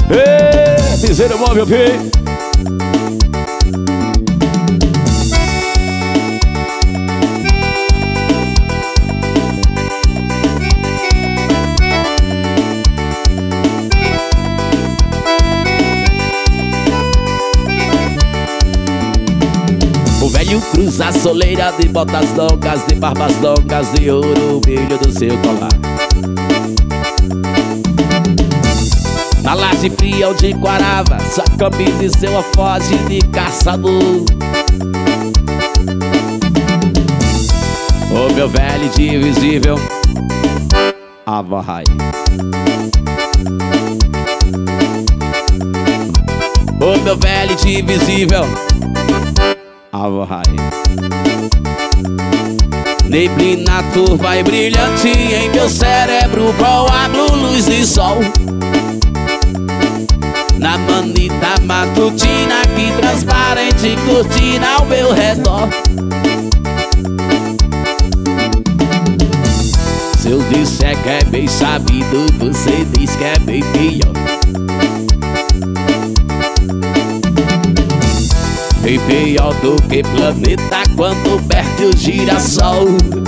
Ê, piseiro bom, meu filho. O velho cruza a soleira de botas longas, de barbas longas, de ouro, o brilho do seu colar. Na laje fria onde quarava, sua camisa e seu alforje de caçador. O meu velho de invisível, Avarrai. O meu velho de invisível, Avarrai. Neblina turva e brilhante em meu cérebro, coágulo, luz e sol. Na manita matutina que transparente cortina ao meu redor. Se eu disser que é bem sabido, você diz que é bem pior. Bem pior do que planeta quando perde o girassol.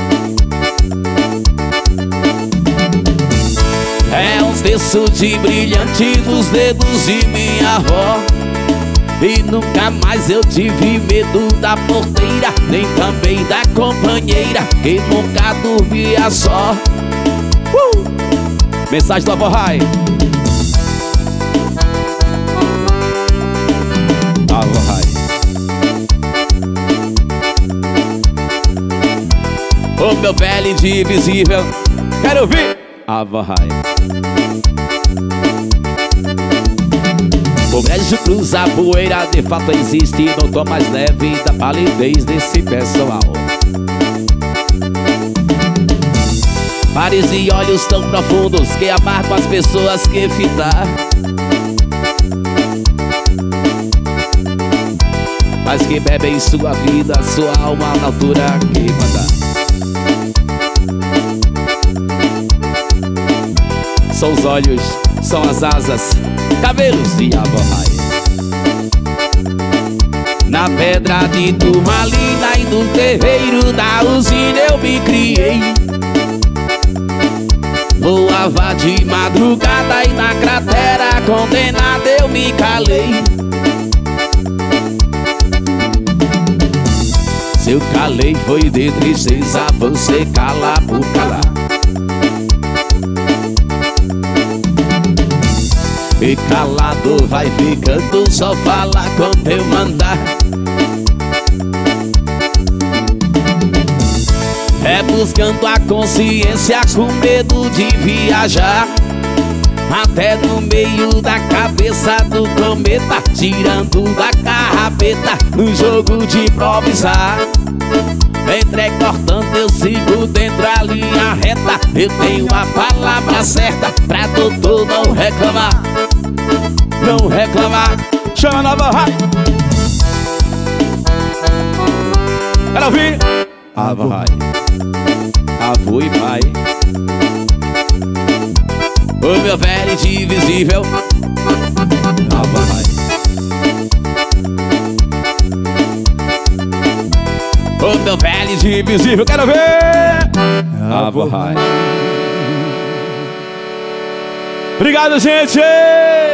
É uns terços de brilhante dos dedos de minha avó. E nunca mais eu tive medo da porteira, nem também da companheira que nunca dormia só. Mensagem do Avarrai. Avarrai. O meu velho de invisível, quero ouvir Avarrai. O brejo cruza a poeira, de fato existe no tom mais leve da palidez desse pessoal. Mares e olhos tão profundos que amargam as pessoas que fitar. Mas que bebem sua vida, sua alma na altura que mandar. São os olhos, são as asas, cabelos de Avarrai. Na pedra de turmalina e no terreiro da usina eu me criei. Voava de madrugada e na cratera condenada eu me calei. Se eu calei foi de tristeza, você cala por calar. E calado vai ficando, só fala quando eu mandar. É buscando a consciência com medo de viajar até no meio da cabeça do cometa, tirando da carrapeta no jogo de improvisar. Entrecortando eu sigo dentro a linha reta. Eu tenho a palavra certa pra doutor não reclamar. Não reclamar. Chama na Avarrai. Quero ouvir Avarrai. Avô e pai. O meu velho de invisível, Avarrai. O meu velho de invisível, quero ver Avarrai. Obrigado, gente!